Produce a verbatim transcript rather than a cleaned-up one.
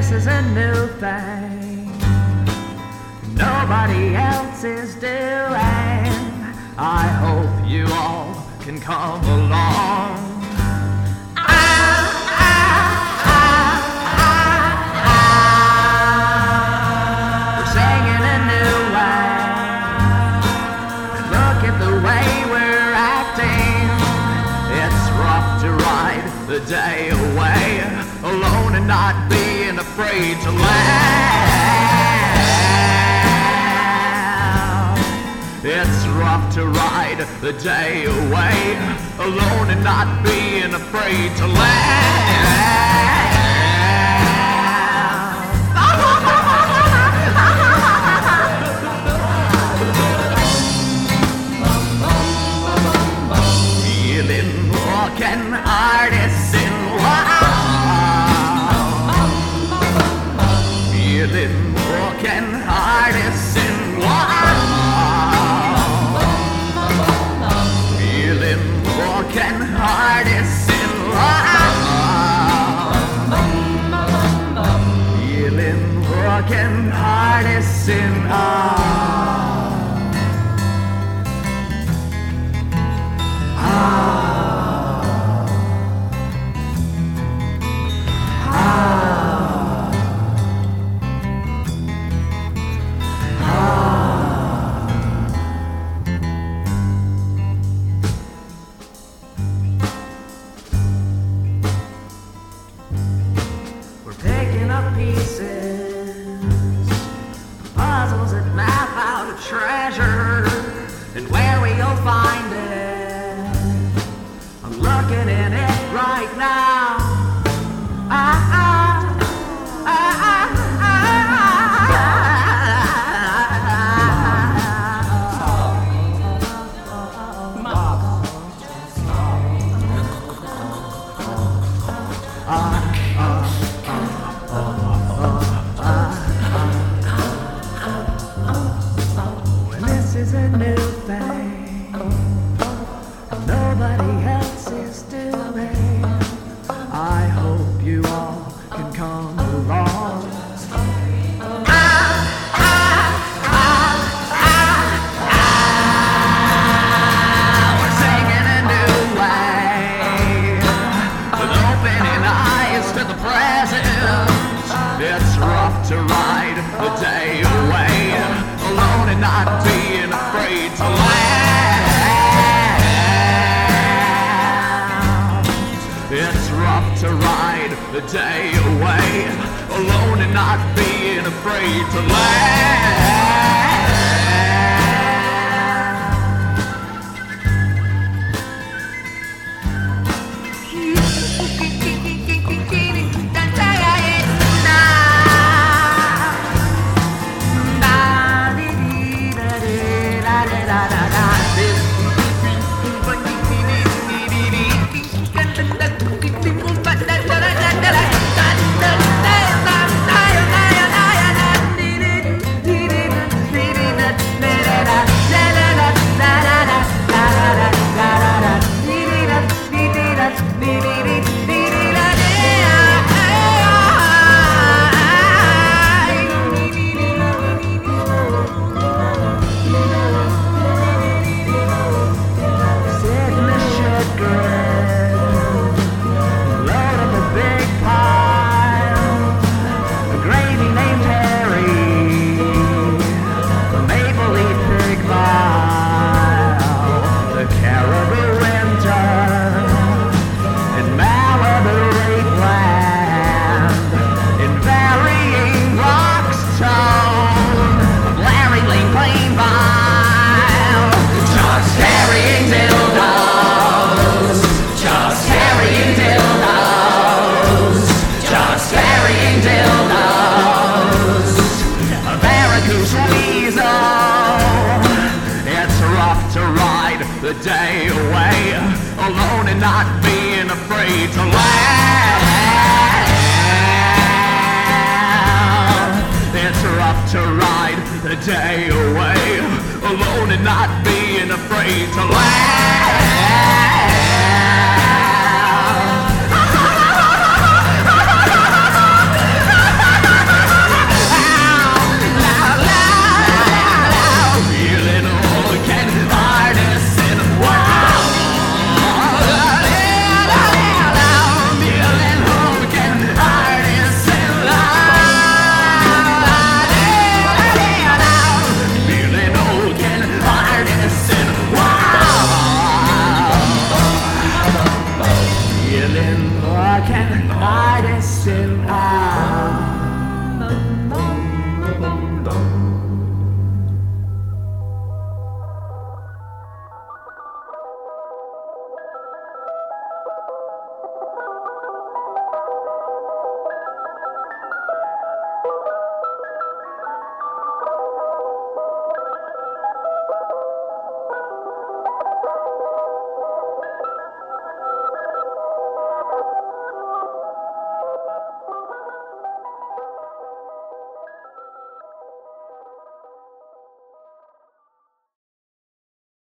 this is a new thing nobody else is doing. I hope you all can come along. The day away, alone and not being afraid to laugh. It's rough to ride the day away, alone and not being afraid to laugh. Feeling walking artists in Feeling walking artists in Feeling walking artists in Feeling walking artists in treasure, and where we'll find it, I'm looking in it right now. Ah, ah, ah, is a new thing nobody else is doing. I hope you all can come along. Ah, ah, ah, ah, ah. We're singing a new way with opening eyes to the present. It's rough to ride the day away, alone and not being afraid to laugh. It's rough to ride the day away, alone and not being afraid to laugh. The day away, alone and not being afraid to laugh. It's rough to ride the day away, alone and not being afraid to laugh. My distant eye.